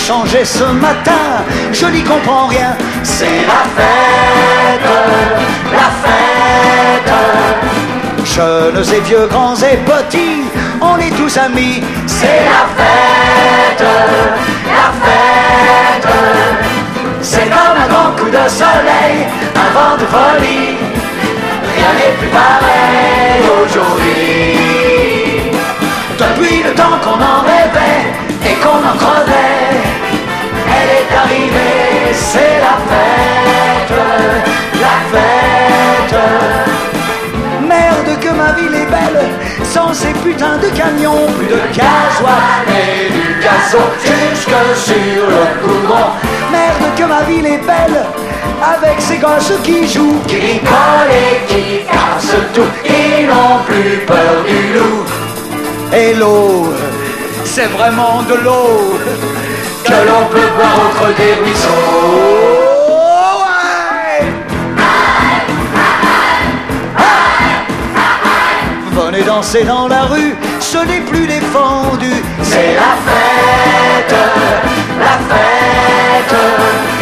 changé ce matin, je n'y comprends rien. C'est la fête, la fête. Jeunes et vieux, grands et petits, on est tous amis. C'est la fête, la fête. C'est comme un grand coup de soleil, un vent de folie. Rien n'est plus pareil aujourd'hui. Depuis le temps qu'on en rêvait et qu'on en crevait, elle est arrivée, c'est la fête, la fête. Merde que ma ville est belle, sans ces putains de camions, plus de gasoil et du gazon jusque sur le goudron. Merde que ma ville est belle, avec ces gosses qui jouent, qui rigolent et qui cassent tout, ils n'ont plus peur du loup. Et l'eau, c'est vraiment de l'eau que l'on peut boire au creux des ruisseaux. Venez danser dans la rue, ce n'est plus défendu. C'est la fête, la fête.